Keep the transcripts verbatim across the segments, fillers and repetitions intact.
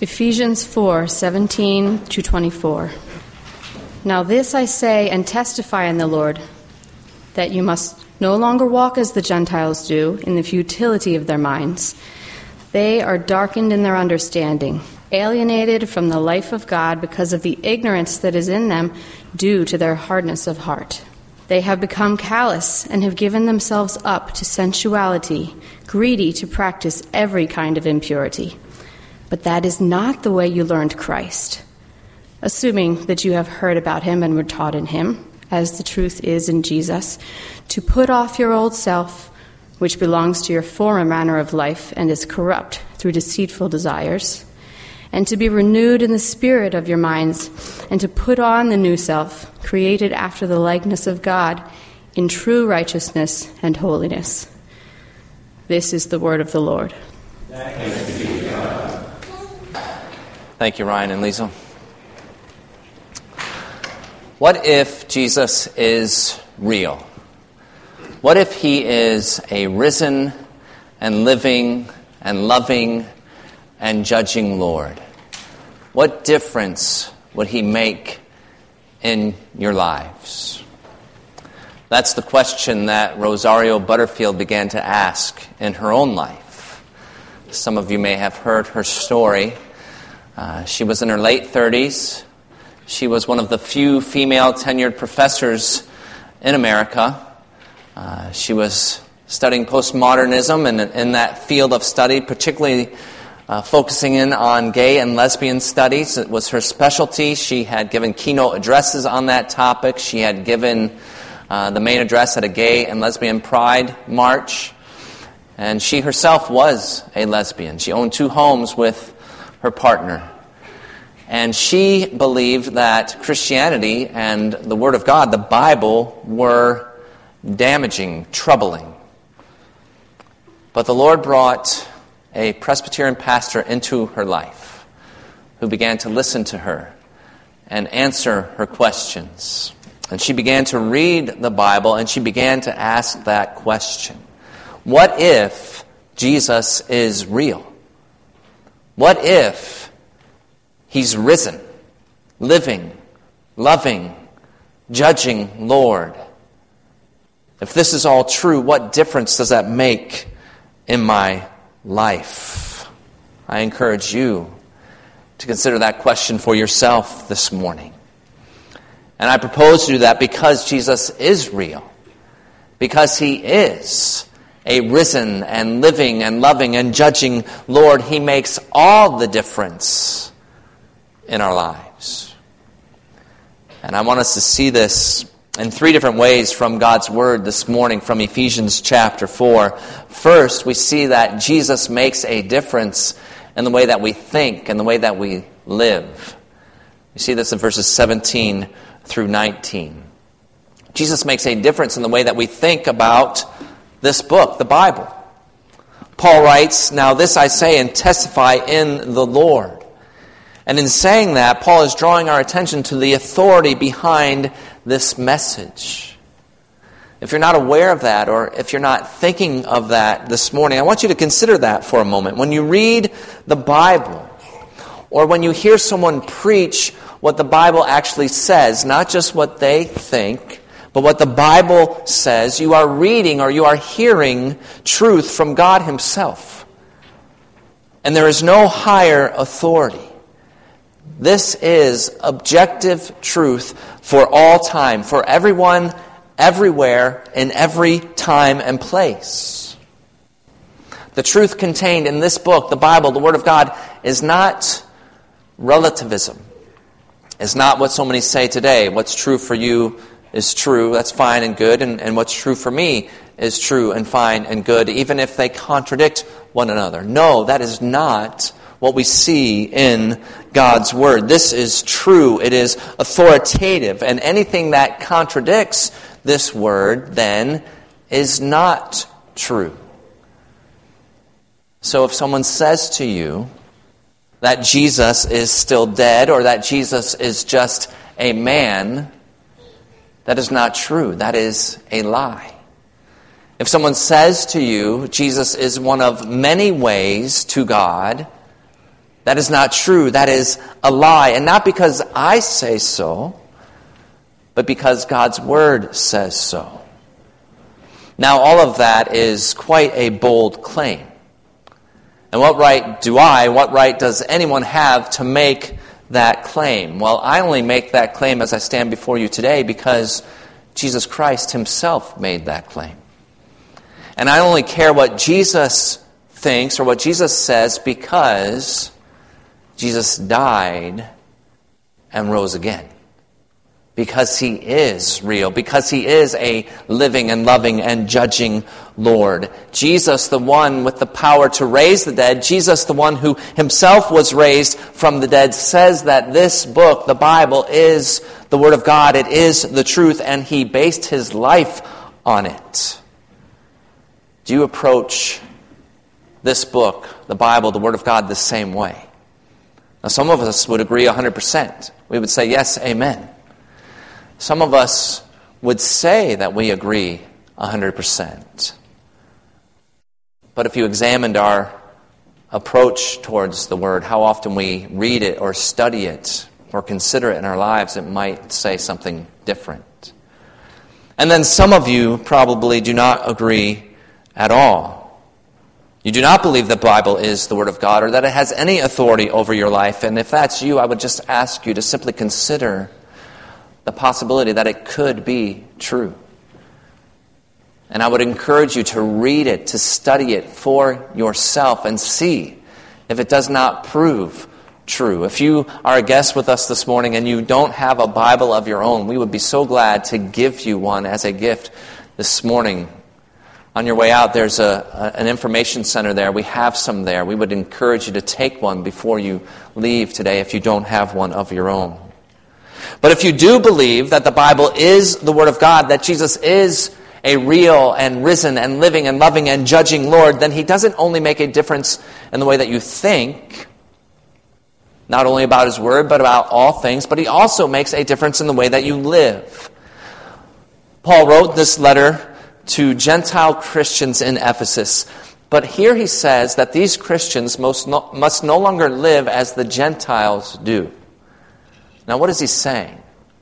Ephesians four, seventeen to twenty-four. Now this I say and testify in the Lord, that you must no longer walk as the Gentiles do, in the futility of their minds. They are darkened in their understanding, alienated from the life of God because of the ignorance that is in them due to their hardness of heart. They have become callous and have given themselves up to sensuality, greedy to practice every kind of impurity. But that is not the way you learned Christ, assuming that you have heard about him and were taught in him, as the truth is in Jesus, to put off your old self, which belongs to your former manner of life and is corrupt through deceitful desires, and to be renewed in the spirit of your minds, and to put on the new self, created after the likeness of God, in true righteousness and holiness. This is the word of the Lord. Thanks be to God. Thank you, Ryan and Lisa. What if Jesus is real? What if he is a risen and living and loving and judging Lord? What difference would he make in your lives? That's the question that Rosario Butterfield began to ask in her own life. Some of you may have heard her story. Uh, she was in her late thirties. She was one of the few female tenured professors in America. Uh, she was studying postmodernism, and in that field of study, particularly uh, focusing in on gay and lesbian studies. It was her specialty. She had given keynote addresses on that topic. She had given uh, the main address at a gay and lesbian pride march. And she herself was a lesbian. She owned two homes with her partner. And she believed that Christianity and the Word of God, the Bible, were damaging, troubling. But the Lord brought a Presbyterian pastor into her life who began to listen to her and answer her questions. And she began to read the Bible, and she began to ask that question. What if Jesus is real? What if he's risen, living, loving, judging Lord? If this is all true, what difference does that make in my life? I encourage you to consider that question for yourself this morning. And I propose to do that because Jesus is real, because he is a risen and living and loving and judging Lord. He makes all the difference in our lives. And I want us to see this in three different ways from God's Word this morning, from Ephesians chapter four. First, we see that Jesus makes a difference in the way that we think and the way that we live. You see this in verses seventeen through nineteen. Jesus makes a difference in the way that we think about this book, the Bible. Paul writes, "Now this I say and testify in the Lord." And in saying that, Paul is drawing our attention to the authority behind this message. If you're not aware of that, or if you're not thinking of that this morning, I want you to consider that for a moment. When you read the Bible, or when you hear someone preach what the Bible actually says, not just what they think, but what the Bible says, you are reading or you are hearing truth from God himself. And there is no higher authority. This is objective truth for all time, for everyone, everywhere, in every time and place. The truth contained in this book, the Bible, the Word of God, is not relativism. It's not what so many say today. What's true for you is true, that's fine and good, and, and what's true for me is true and fine and good, even if they contradict one another. No, that is not what we see in God's Word. This is true. It is authoritative. And anything that contradicts this Word, then, is not true. So if someone says to you that Jesus is still dead, or that Jesus is just a man, that is not true. That is a lie. If someone says to you, Jesus is one of many ways to God, That is not true. That is a lie. And not because I say so, but because God's Word says so. Now, all of that is quite a bold claim. And what right do I, what right does anyone have to make that claim? Well, I only make that claim as I stand before you today because Jesus Christ himself made that claim. And I only care what Jesus thinks or what Jesus says because Jesus died and rose again. Because he is real. Because he is a living and loving and judging Lord. Jesus, the one with the power to raise the dead, Jesus, the one who himself was raised from the dead, says that this book, the Bible, is the Word of God. It is the truth, and he based his life on it. Do you approach this book, the Bible, the Word of God, the same way? Now, some of us would agree one hundred percent. We would say, yes, amen. Some of us would say that we agree one hundred percent. But if you examined our approach towards the Word, how often we read it or study it or consider it in our lives, it might say something different. And then some of you probably do not agree at all. You do not believe the Bible is the Word of God or that it has any authority over your life. And if that's you, I would just ask you to simply consider the possibility that it could be true. And I would encourage you to read it, to study it for yourself and see if it does not prove true. If you are a guest with us this morning and you don't have a Bible of your own, we would be so glad to give you one as a gift this morning. On your way out, there's a, a, an information center there. We have some there. We would encourage you to take one before you leave today if you don't have one of your own. But if you do believe that the Bible is the Word of God, that Jesus is a real and risen and living and loving and judging Lord, then he doesn't only make a difference in the way that you think, not only about his Word, but about all things, but he also makes a difference in the way that you live. Paul wrote this letter to Gentile Christians in Ephesus. But here he says that these Christians must no, must no longer live as the Gentiles do. Now, what is he saying?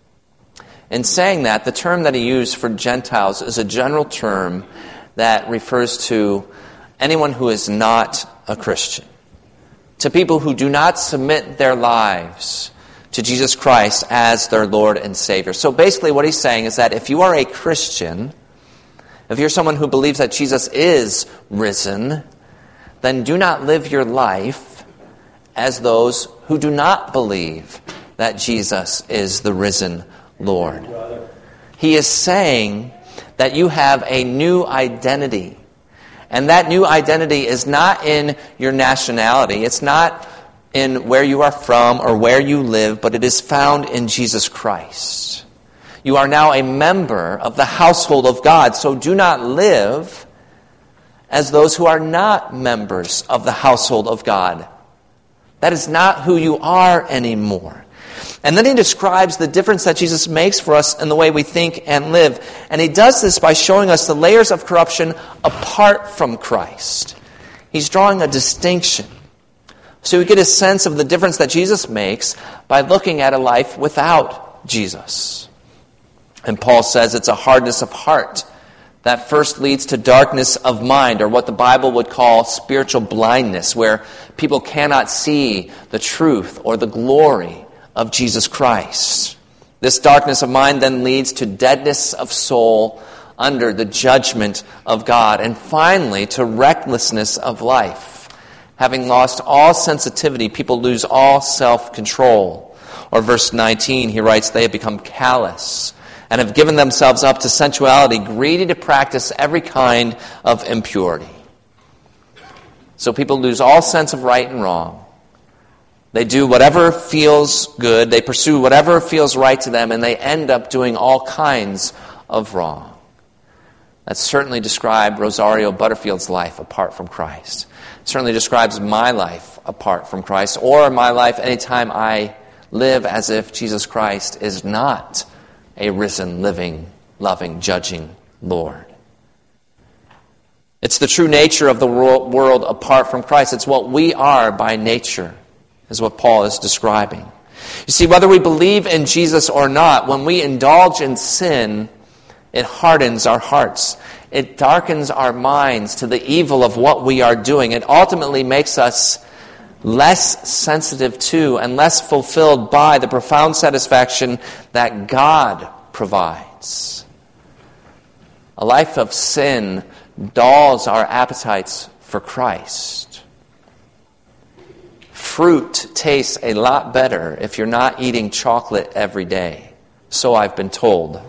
In saying that, the term that he used for Gentiles is a general term that refers to anyone who is not a Christian, to people who do not submit their lives to Jesus Christ as their Lord and Savior. So basically what he's saying is that if you are a Christian, if you're someone who believes that Jesus is risen, then do not live your life as those who do not believe that Jesus is the risen Lord. He is saying that you have a new identity. And that new identity is not in your nationality. It's not in where you are from or where you live, but it is found in Jesus Christ. You are now a member of the household of God, so do not live as those who are not members of the household of God. That is not who you are anymore. And then he describes the difference that Jesus makes for us in the way we think and live. And he does this by showing us the layers of corruption apart from Christ. He's drawing a distinction. So we get a sense of the difference that Jesus makes by looking at a life without Jesus. And Paul says it's a hardness of heart that first leads to darkness of mind, or what the Bible would call spiritual blindness, where people cannot see the truth or the glory of Jesus Christ. This darkness of mind then leads to deadness of soul under the judgment of God, and finally to recklessness of life. Having lost all sensitivity, people lose all self-control. Or verse nineteen, he writes, they have become callous and have given themselves up to sensuality, greedy to practice every kind of impurity. So people lose all sense of right and wrong. They do whatever feels good, they pursue whatever feels right to them, and they end up doing all kinds of wrong. That certainly described Rosario Butterfield's life apart from Christ. It certainly describes my life apart from Christ, or my life anytime I live as if Jesus Christ is not a risen, living, loving, judging Lord. It's the true nature of the world apart from Christ. It's what we are by nature. is what Paul is describing. You see, whether we believe in Jesus or not, when we indulge in sin, it hardens our hearts. It darkens our minds to the evil of what we are doing. It ultimately makes us less sensitive to and less fulfilled by the profound satisfaction that God provides. A life of sin dulls our appetites for Christ. Fruit tastes a lot better if you're not eating chocolate every day. So I've been told.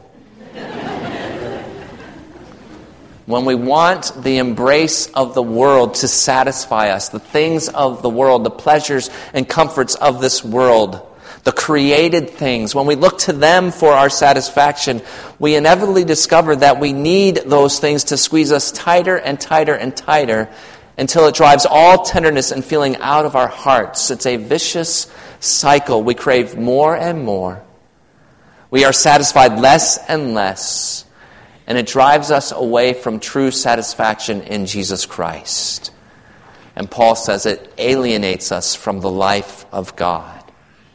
When we want the embrace of the world to satisfy us, the things of the world, the pleasures and comforts of this world, the created things, when we look to them for our satisfaction, we inevitably discover that we need those things to squeeze us tighter and tighter and tighter until it drives all tenderness and feeling out of our hearts. It's a vicious cycle. We crave more and more. We are satisfied less and less. And it drives us away from true satisfaction in Jesus Christ. And Paul says it alienates us from the life of God.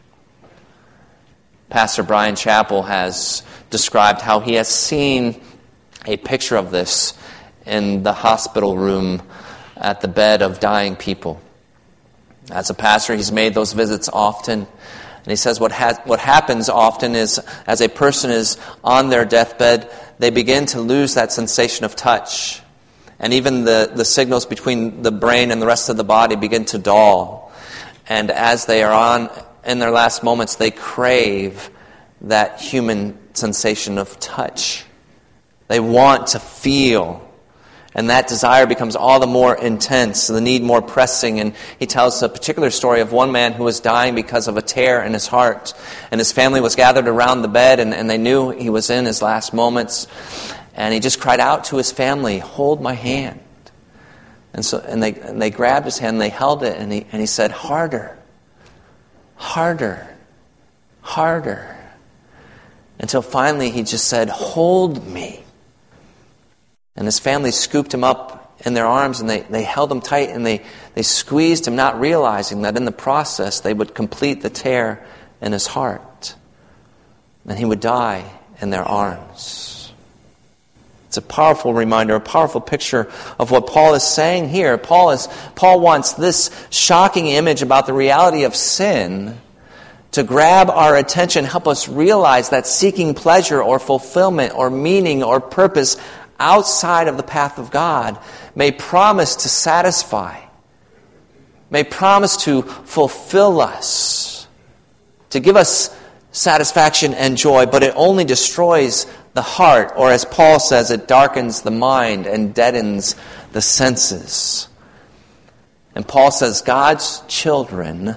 Pastor Brian Chappell has described how he has seen a picture of this in the hospital room at the bed of dying people. As a pastor, he's made those visits often. And he says what ha- what happens often is, as a person is on their deathbed, they begin to lose that sensation of touch. And even the, the signals between the brain and the rest of the body begin to dull. And as they are on in their last moments, they crave that human sensation of touch. They want to feel. And that desire becomes all the more intense, the need more pressing. And he tells a particular story of one man who was dying because of a tear in his heart. And his family was gathered around the bed, and, and they knew he was in his last moments. And he just cried out to his family, "Hold my hand." And so, and they and they grabbed his hand, and they held it, and he and he said, "Harder, harder, harder," until finally he just said, "Hold me." And his family scooped him up in their arms, and they, they held him tight, and they, they squeezed him, not realizing that in the process they would complete the tear in his heart. And he would die in their arms. It's a powerful reminder, a powerful picture of what Paul is saying here. Paul is Paul wants this shocking image about the reality of sin to grab our attention, help us realize that seeking pleasure or fulfillment or meaning or purpose outside of the path of God may promise to satisfy, may promise to fulfill us, to give us satisfaction and joy, but it only destroys the heart, or as Paul says, it darkens the mind and deadens the senses. And Paul says God's children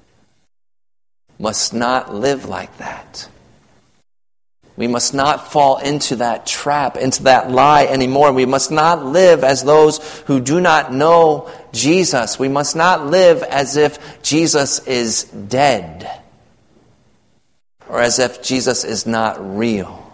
must not live like that. We must not fall into that trap, into that lie anymore. We must not live as those who do not know Jesus. We must not live as if Jesus is dead, or as if Jesus is not real.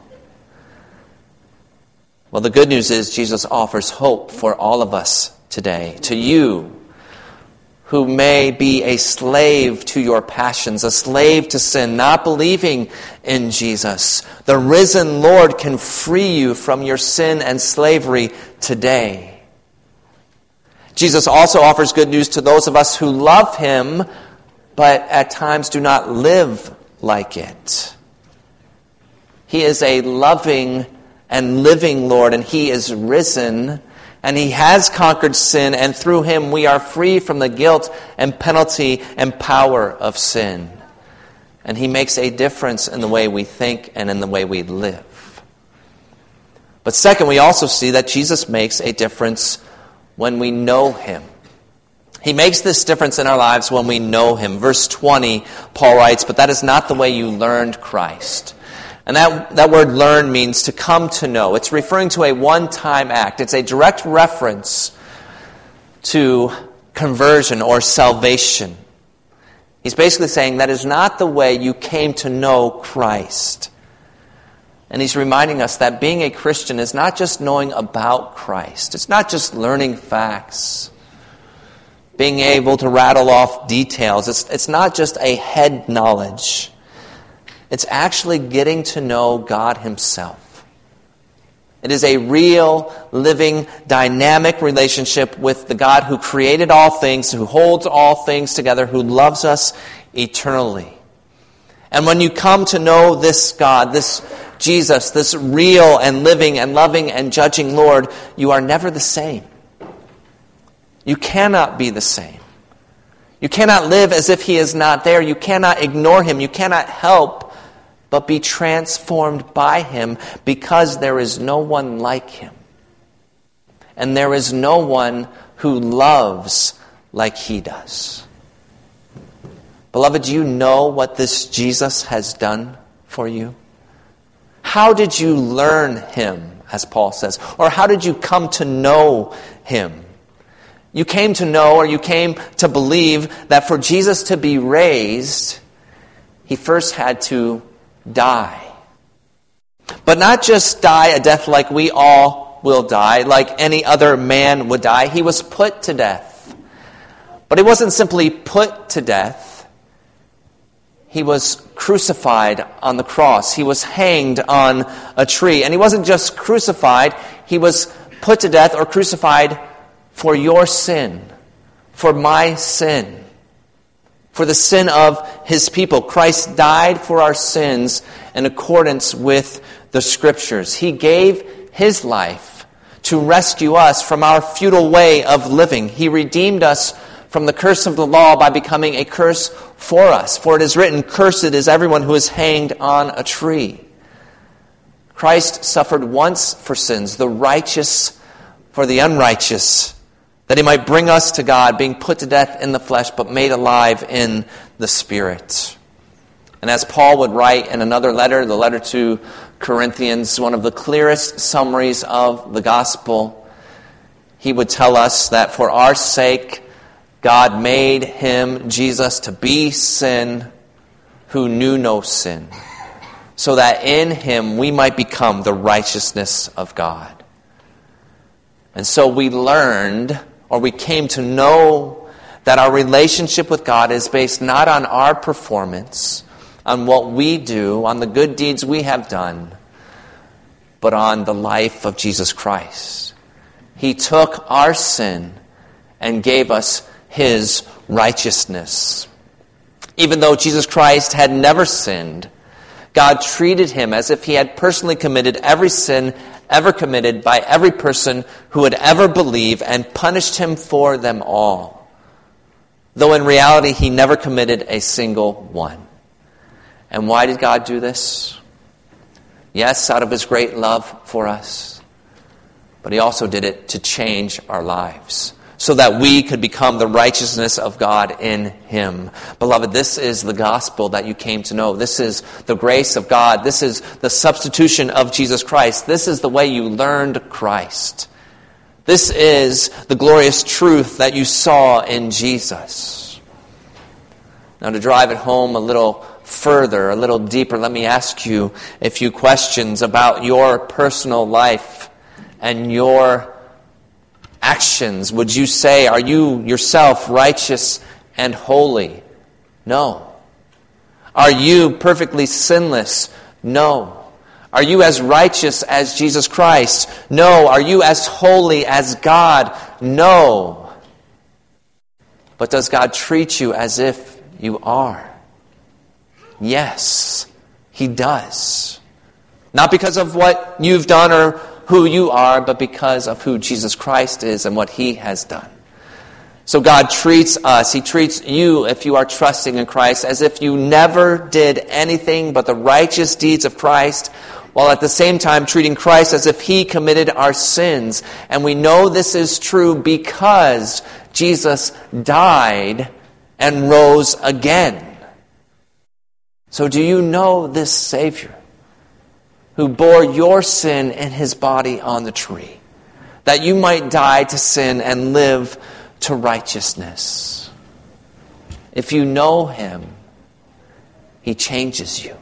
Well, the good news is Jesus offers hope for all of us today. To you, who may be a slave to your passions, a slave to sin, not believing in Jesus, the risen Lord can free you from your sin and slavery today. Jesus also offers good news to those of us who love Him, but at times do not live like it. He is a loving and living Lord, and He is risen, and He has conquered sin, and through Him we are free from the guilt and penalty and power of sin. And He makes a difference in the way we think and in the way we live. But second, we also see that Jesus makes a difference when we know Him. He makes this difference in our lives when we know Him. Verse twenty, Paul writes, "But that is not the way you learned Christ." And that, that word learn means to come to know. It's referring to a one-time act. It's a direct reference to conversion or salvation. He's basically saying that is not the way you came to know Christ. And he's reminding us that being a Christian is not just knowing about Christ. It's not just learning facts. being able to rattle off details. It's, it's not just a head knowledge. It's actually getting to know God himself. It is a real, living, dynamic relationship with the God who created all things, who holds all things together, who loves us eternally. And when you come to know this God, this Jesus, this real and living and loving and judging Lord, you are never the same. You cannot be the same. You cannot live as if he is not there. You cannot ignore him. You cannot help but be transformed by him, because there is no one like him. And there is no one who loves like he does. Beloved, do you know what this Jesus has done for you? How did you learn him, as Paul says? Or how did you come to know him? You came to know, or you came to believe, that for Jesus to be raised, he first had to die. But not just die a death like we all will die, like any other man would die. He was put to death. But he wasn't simply put to death. He was crucified on the cross. He was hanged on a tree. And he wasn't just crucified. He was put to death or crucified for your sin, for my sin, for the sin of his people. Christ died for our sins in accordance with the Scriptures. He gave his life to rescue us from our futile way of living. He redeemed us from the curse of the law by becoming a curse for us. For it is written, "Cursed is everyone who is hanged on a tree." Christ suffered once for sins, the righteous for the unrighteous, that he might bring us to God, being put to death in the flesh, but made alive in the Spirit. And as Paul would write in another letter, the letter to Corinthians, one of the clearest summaries of the gospel, he would tell us that for our sake, God made him, Jesus, to be sin who knew no sin, so that in him we might become the righteousness of God. And so we learned, or we came to know, that our relationship with God is based not on our performance, on what we do, on the good deeds we have done, but on the life of Jesus Christ. He took our sin and gave us his righteousness. Even though Jesus Christ had never sinned, God treated him as if he had personally committed every sin ever committed by every person who would ever believe, and punished him for them all, though in reality he never committed a single one. And why did God do this? Yes, out of his great love for us, but he also did it to change our lives, so that we could become the righteousness of God in him. Beloved, this is the gospel that you came to know. This is the grace of God. This is the substitution of Jesus Christ. This is the way you learned Christ. This is the glorious truth that you saw in Jesus. Now, to drive it home a little further, a little deeper, let me ask you a few questions about your personal life and your actions. Would you say, are you yourself righteous and holy? No. Are you perfectly sinless? No. Are you as righteous as Jesus Christ? No. Are you as holy as God? No. But does God treat you as if you are? Yes, he does. Not because of what you've done or who you are, but because of who Jesus Christ is and what he has done. So God treats us, he treats you, if you are trusting in Christ, as if you never did anything but the righteous deeds of Christ, while at the same time treating Christ as if he committed our sins. And we know this is true because Jesus died and rose again. So do you know this Savior, who bore your sin in his body on the tree, that you might die to sin and live to righteousness? If you know him, he changes you.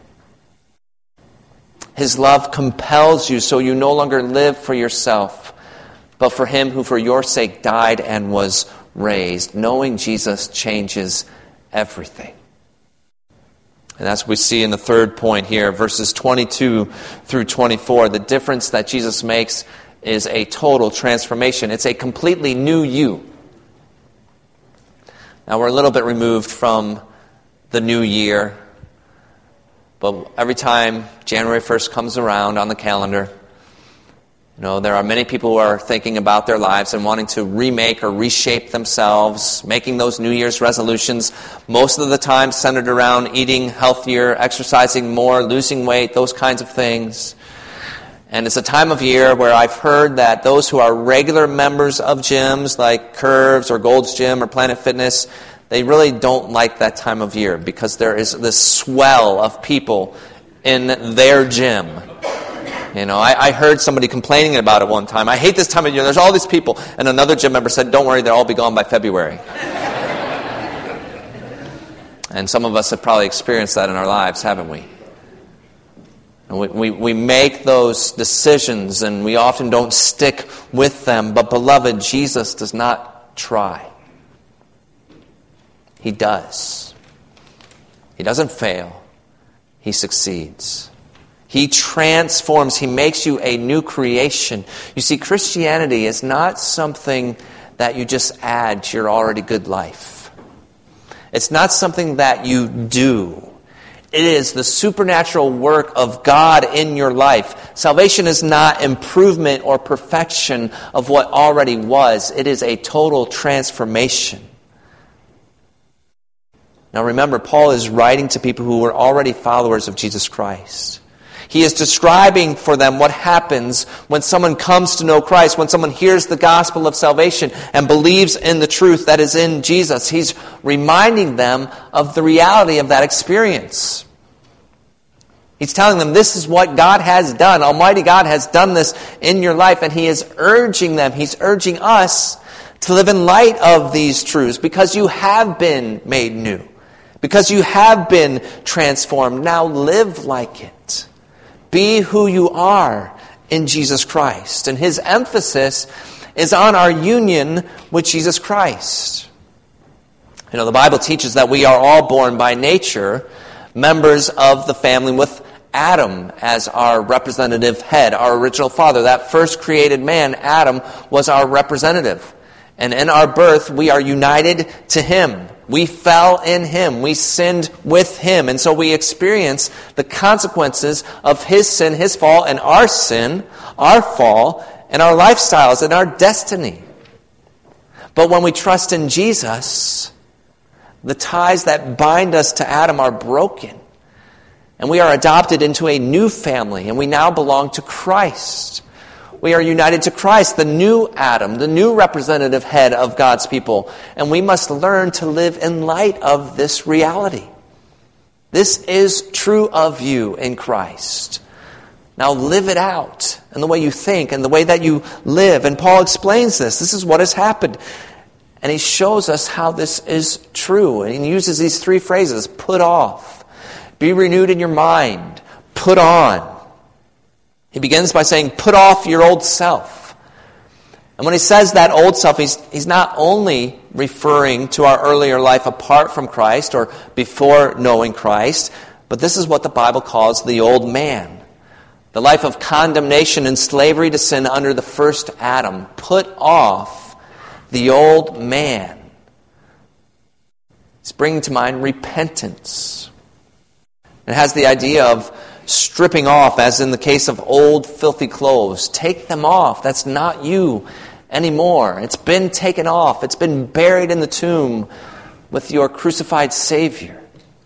His love compels you, so you no longer live for yourself, but for him who for your sake died and was raised. Knowing Jesus changes everything. And that's what we see in the third point here, verses twenty-two through twenty-four. The difference that Jesus makes is a total transformation. It's a completely new you. Now, we're a little bit removed from the new year, but every time January first comes around on the calendar, you know, there are many people who are thinking about their lives and wanting to remake or reshape themselves, making those New Year's resolutions, most of the time centered around eating healthier, exercising more, losing weight, those kinds of things. And it's a time of year where I've heard that those who are regular members of gyms like Curves or Gold's Gym or Planet Fitness, they really don't like that time of year because there is this swell of people in their gym. You know, I, I heard somebody complaining about it one time. I hate this time of year. There's all these people. And another gym member said, don't worry, they'll all be gone by February. And some of us have probably experienced that in our lives, haven't we? And we, we, we make those decisions and we often don't stick with them. But beloved, Jesus does not try. He does. He doesn't fail. He succeeds. He transforms. He makes you a new creation. You see, Christianity is not something that you just add to your already good life. It's not something that you do. It is the supernatural work of God in your life. Salvation is not improvement or perfection of what already was. It is a total transformation. Now remember, Paul is writing to people who were already followers of Jesus Christ. He is describing for them what happens when someone comes to know Christ, when someone hears the gospel of salvation and believes in the truth that is in Jesus. He's reminding them of the reality of that experience. He's telling them this is what God has done. Almighty God has done this in your life, and He is urging them, He's urging us to live in light of these truths because you have been made new, because you have been transformed. Now live like it. Be who you are in Jesus Christ. And his emphasis is on our union with Jesus Christ. You know, the Bible teaches that we are all born by nature members of the family with Adam as our representative head, our original father. That first created man, Adam, was our representative. And in our birth, we are united to him. We fell in him. We sinned with him. And so we experience the consequences of his sin, his fall, and our sin, our fall, and our lifestyles, and our destiny. But when we trust in Jesus, the ties that bind us to Adam are broken. And we are adopted into a new family, and we now belong to Christ. We are united to Christ, the new Adam, the new representative head of God's people. And we must learn to live in light of this reality. This is true of you in Christ. Now live it out in the way you think and the way that you live. And Paul explains this. This is what has happened. And he shows us how this is true. And he uses these three phrases: put off, be renewed in your mind, put on. He begins by saying, put off your old self. And when he says that old self, he's, he's not only referring to our earlier life apart from Christ or before knowing Christ, but this is what the Bible calls the old man. The life of condemnation and slavery to sin under the first Adam. Put off the old man. He's bringing to mind repentance. It has the idea of stripping off, as in the case of old filthy clothes. Take them off. That's not you anymore. It's been taken off. It's been buried in the tomb with your crucified Savior.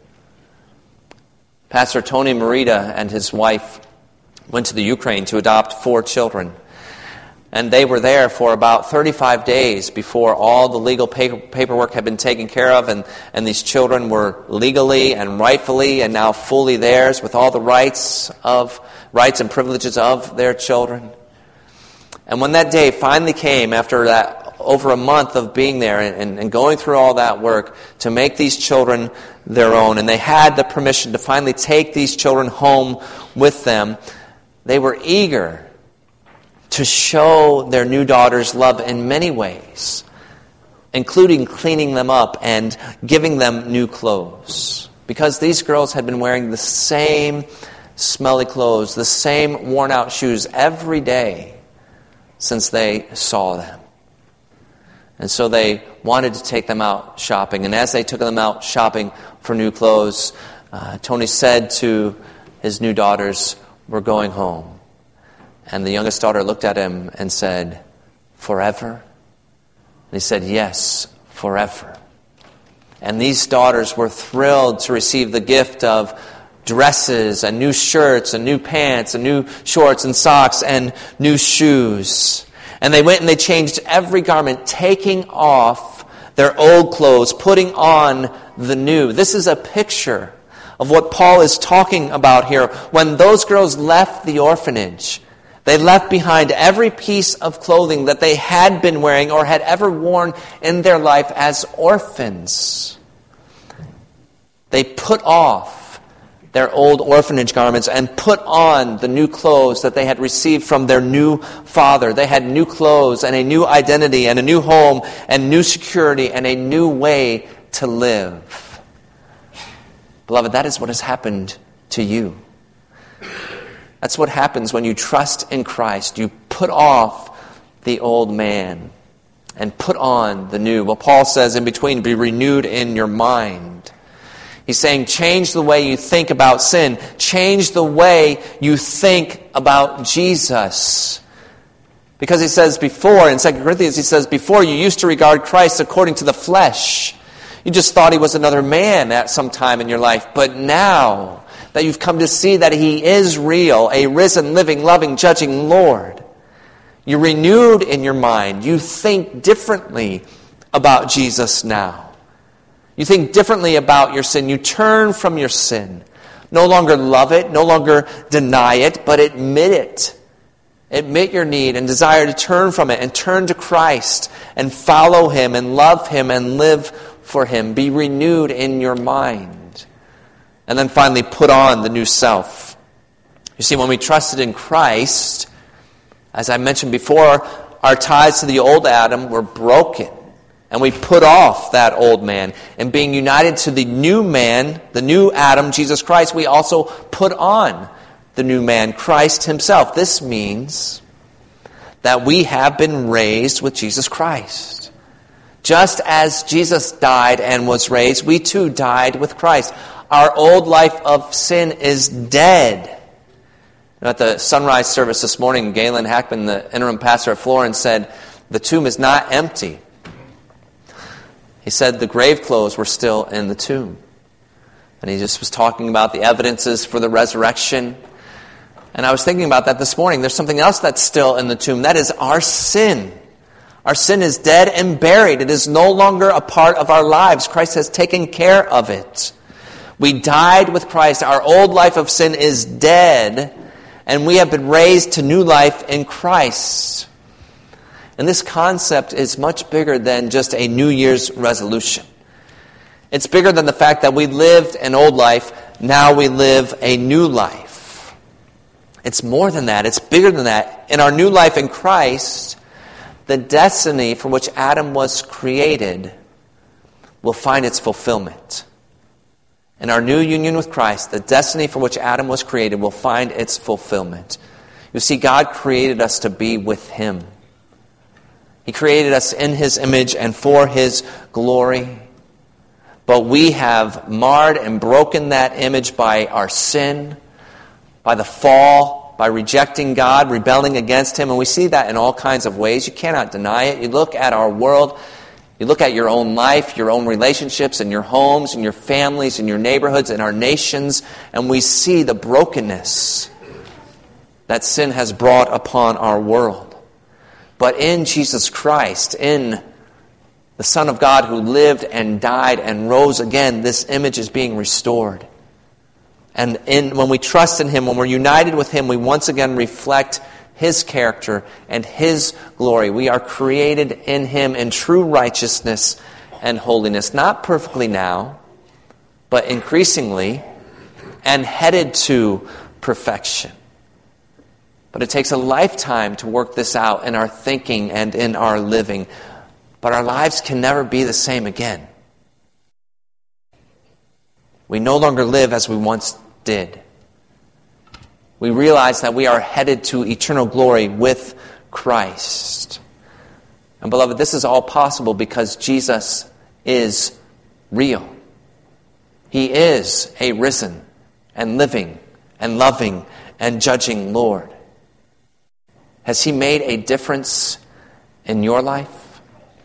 Pastor Tony Merida and his wife went to the Ukraine to adopt four children. And they were there for about thirty-five days before all the legal paperwork had been taken care of, and, and these children were legally and rightfully and now fully theirs with all the rights of rights and privileges of their children. And when that day finally came, after that over a month of being there and, and going through all that work to make these children their own, and they had the permission to finally take these children home with them, they were eager to show their new daughters love in many ways. including cleaning them up and giving them new clothes. Because these girls had been wearing the same smelly clothes, the same worn-out shoes every day since they saw them. And so they wanted to take them out shopping. And as they took them out shopping for new clothes, uh, Tony said to his new daughters, "We're going home." And the youngest daughter looked at him and said, "Forever?" And he said, "Yes, forever." And these daughters were thrilled to receive the gift of dresses and new shirts and new pants and new shorts and socks and new shoes. And they went and they changed every garment, taking off their old clothes, putting on the new. This is a picture of what Paul is talking about here. When those girls left the orphanage, they left behind every piece of clothing that they had been wearing or had ever worn in their life as orphans. They put off their old orphanage garments and put on the new clothes that they had received from their new father. They had new clothes and a new identity and a new home and new security and a new way to live. Beloved, that is what has happened to you. That's what happens when you trust in Christ. You put off the old man and put on the new. Well, Paul says in between, be renewed in your mind. He's saying change the way you think about sin. Change the way you think about Jesus. Because he says before, in Second Corinthians, he says, before you used to regard Christ according to the flesh. You just thought he was another man at some time in your life. But now that you've come to see that he is real, a risen, living, loving, judging Lord, you're renewed in your mind. You think differently about Jesus now. You think differently about your sin. You turn from your sin. No longer love it, no longer deny it, but admit it. Admit your need and desire to turn from it and turn to Christ and follow him and love him and live for him. Be renewed in your mind. And then finally, put on the new self. You see, when we trusted in Christ, as I mentioned before, our ties to the old Adam were broken. And we put off that old man. And being united to the new man, the new Adam, Jesus Christ, we also put on the new man, Christ himself. This means that we have been raised with Jesus Christ. Just as Jesus died and was raised, we too died with Christ. Our old life of sin is dead. At the sunrise service this morning, Galen Hackman, the interim pastor at Florence, said, the tomb is not empty. He said the grave clothes were still in the tomb. And he just was talking about the evidences for the resurrection. And I was thinking about that this morning. There's something else that's still in the tomb. That is our sin. Our sin is dead and buried. It is no longer a part of our lives. Christ has taken care of it. We died with Christ. Our old life of sin is dead. And we have been raised to new life in Christ. And this concept is much bigger than just a New Year's resolution. It's bigger than the fact that we lived an old life, now we live a new life. It's more than that. It's bigger than that. In our new life in Christ, the destiny for which Adam was created will find its fulfillment. In our new union with Christ, the destiny for which Adam was created will find its fulfillment. You see, God created us to be with him. He created us in his image and for his glory. But we have marred and broken that image by our sin, by the fall, by rejecting God, rebelling against him. And we see that in all kinds of ways. You cannot deny it. You look at our world, you look at your own life, your own relationships, and your homes, and your families, and your neighborhoods, and our nations, and we see the brokenness that sin has brought upon our world. But in Jesus Christ, in the Son of God who lived and died and rose again, this image is being restored. And in, when we trust in him, when we're united with him, we once again reflect his character and his glory. We are created in him in true righteousness and holiness. Not perfectly now, but increasingly and headed to perfection. But it takes a lifetime to work this out in our thinking and in our living. but our lives can never be the same again. We no longer live as we once did. We realize that we are headed to eternal glory with Christ. And beloved, this is all possible because Jesus is real. He is a risen and living and loving and judging Lord. Has He made a difference in your life?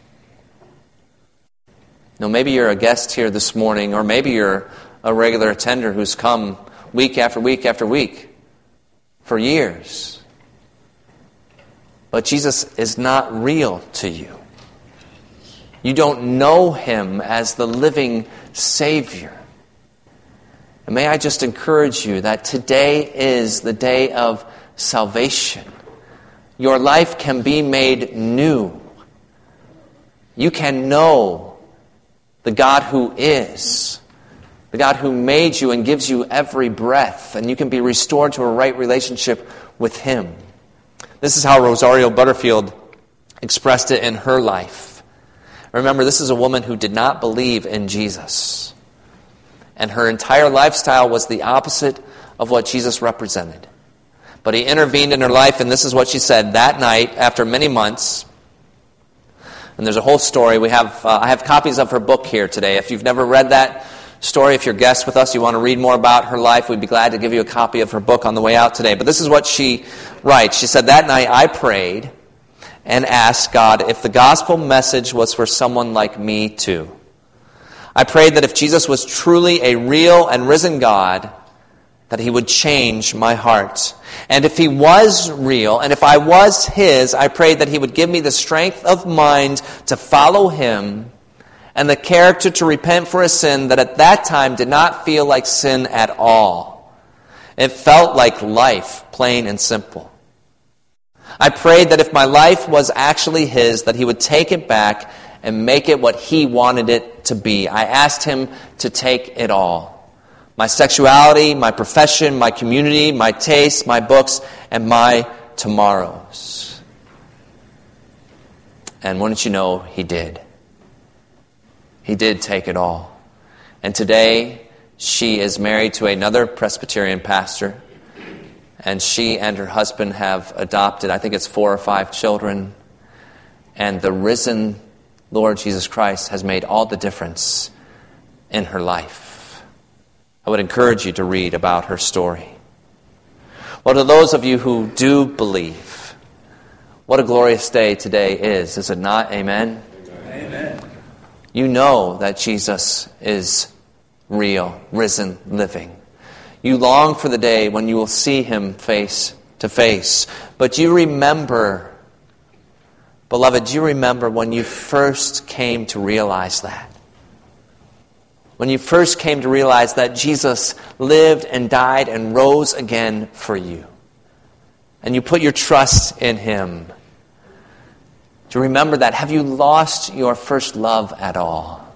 Now, maybe you're a guest here this morning, or maybe you're a regular attender who's come week after week after week for years. But Jesus is not real to you. You don't know Him as the living Savior. And may I just encourage you that today is the day of salvation. Your life can be made new. You can know the God who is, the God who made you and gives you every breath, and you can be restored to a right relationship with Him. This is how Rosario Butterfield expressed it in her life. Remember, this is a woman who did not believe in Jesus. And her entire lifestyle was the opposite of what Jesus represented. But He intervened in her life, and this is what she said. That night, after many months, and there's a whole story. We have uh, I have copies of her book here today. If you've never read that story, if you're guests with us, you want to read more about her life, we'd be glad to give you a copy of her book on the way out today. But this is what she writes. She said, that night I prayed and asked God if the gospel message was for someone like me too. I prayed that if Jesus was truly a real and risen God, that He would change my heart. And if He was real, and if I was His, I prayed that He would give me the strength of mind to follow Him and the character to repent for a sin that at that time did not feel like sin at all. It felt like life, plain and simple. I prayed that if my life was actually His, that He would take it back and make it what He wanted it to be. I asked Him to take it all. My sexuality, my profession, my community, my tastes, my books, and my tomorrows. And wouldn't you know, He did. He did take it all. And today, she is married to another Presbyterian pastor. And she and her husband have adopted, I think it's four or five children. And the risen Lord Jesus Christ has made all the difference in her life. I would encourage you to read about her story. Well, to those of you who do believe, what a glorious day today is, is it not? Amen? Amen. You know that Jesus is real, risen, living. You long for the day when you will see Him face to face. But you remember, beloved, do you remember when you first came to realize that? When you first came to realize that Jesus lived and died and rose again for you. And you put your trust in Him. Do you remember that? Have you lost your first love at all?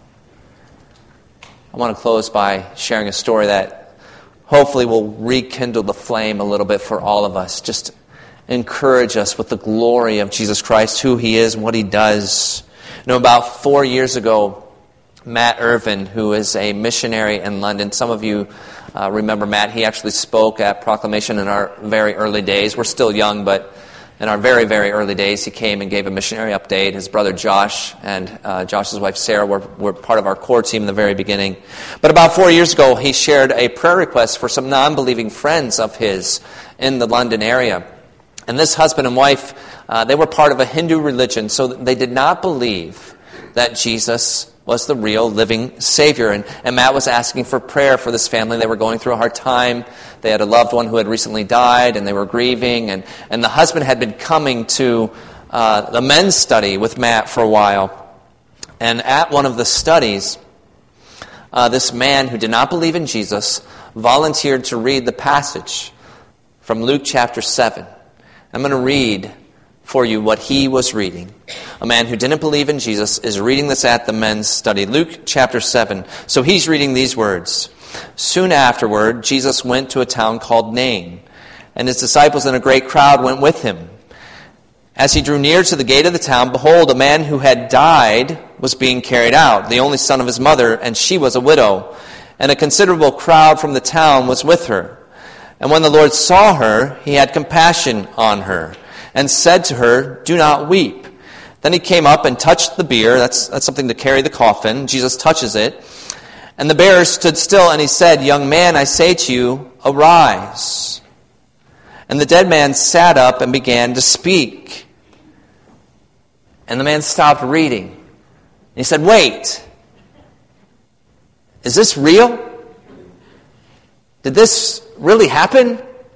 I want to close by sharing a story that hopefully will rekindle the flame a little bit for all of us. Just encourage us with the glory of Jesus Christ, who He is, what He does. You know, about four years ago, Matt Irvin, who is a missionary in London. Some of you uh, remember Matt. He actually spoke at Proclamation in our very early days. We're still young, but in our very, very early days, he came and gave a missionary update. His brother Josh and uh, Josh's wife Sarah were, were part of our core team in the very beginning. But about four years ago, he shared a prayer request for some non-believing friends of his in the London area. And this husband and wife, uh, they were part of a Hindu religion, so they did not believe that Jesus was the real living Savior. And, and Matt was asking for prayer for this family. They were going through a hard time. They had a loved one who had recently died, and they were grieving. And, and the husband had been coming to uh, the men's study with Matt for a while. And at one of the studies, uh, this man who did not believe in Jesus volunteered to read the passage from Luke chapter seven. I'm going to read for you what he was reading. A man who didn't believe in Jesus is reading this at the men's study. Luke chapter seven. So he's reading these words. Soon afterward, Jesus went to a town called Nain, and his disciples and a great crowd went with him. As he drew near to the gate of the town, behold, a man who had died was being carried out, the only son of his mother, and she was a widow. And a considerable crowd from the town was with her. And when the Lord saw her, he had compassion on her, and said to her, "Do not weep." Then he came up and touched the bier. That's, that's something to carry the coffin. Jesus touches it. And the bearer stood still, and he said, "Young man, I say to you, arise." And the dead man sat up and began to speak. And the man stopped reading. He said, "Wait, is this real? Did this really happen?"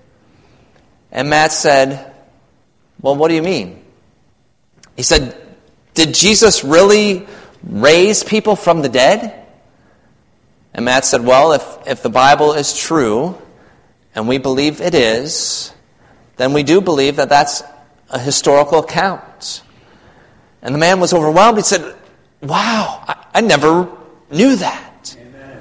And Matt said, "Well, what do you mean?" He said, "Did Jesus really raise people from the dead?" And Matt said, "Well, if, if the Bible is true, and we believe it is, then we do believe that that's a historical account." And the man was overwhelmed. He said, "Wow, I, I never knew that." Amen.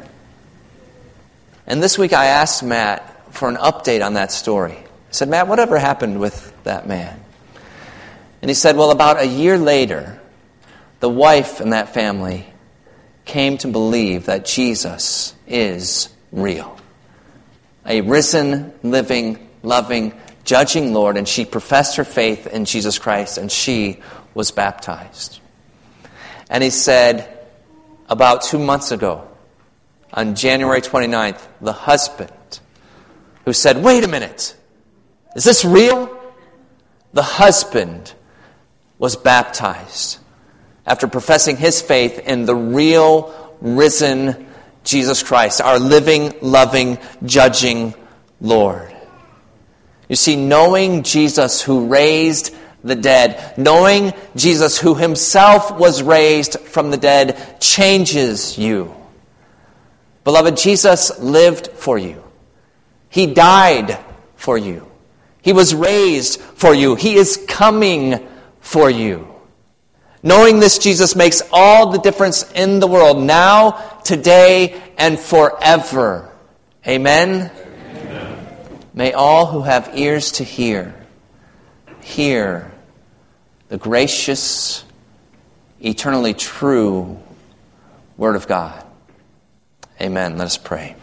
And this week I asked Matt for an update on that story. I said, "Matt, whatever happened with that man?" And he said, "Well, about a year later, the wife in that family came to believe that Jesus is real. A risen, living, loving, judging Lord, and she professed her faith in Jesus Christ, and she was baptized." And he said, about two months ago, on January twenty-ninth, the husband who said, "Wait a minute, is this real?" The husband was baptized after professing his faith in the real, risen Jesus Christ, our living, loving, judging Lord. You see, knowing Jesus who raised the dead, knowing Jesus who himself was raised from the dead, changes you. Beloved, Jesus lived for you. He died for you. He was raised for you. He is coming for you. Knowing this Jesus makes all the difference in the world, now, today, and forever. Amen? Amen. May all who have ears to hear, hear the gracious, eternally true Word of God. Amen. Let us pray.